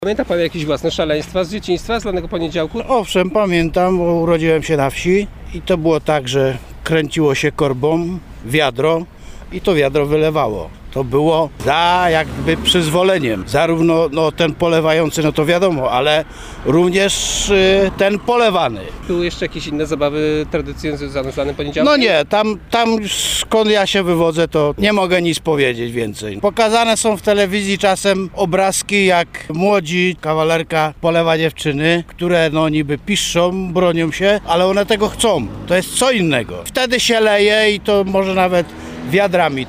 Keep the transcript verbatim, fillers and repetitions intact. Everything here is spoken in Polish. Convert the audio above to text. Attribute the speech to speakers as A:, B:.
A: Pamięta pan jakieś własne szaleństwa z dzieciństwa, z lanego poniedziałku?
B: Owszem, pamiętam, bo urodziłem się na wsi i to było tak, że kręciło się korbą wiadro i to wiadro wylewało. To było za jakby przyzwoleniem. Zarówno no, ten polewający, no to wiadomo, ale również y, ten polewany.
A: Były jeszcze jakieś inne zabawy tradycyjne związane z lanym poniedziałkiem?
B: No nie, tam, tam skąd ja się wywodzę, to nie mogę nic powiedzieć więcej. Pokazane są w telewizji czasem obrazki, jak młodzi kawalerka polewa dziewczyny, które no niby piszczą, bronią się, ale one tego chcą. To jest co innego. Wtedy się leje i to może nawet wiadrami.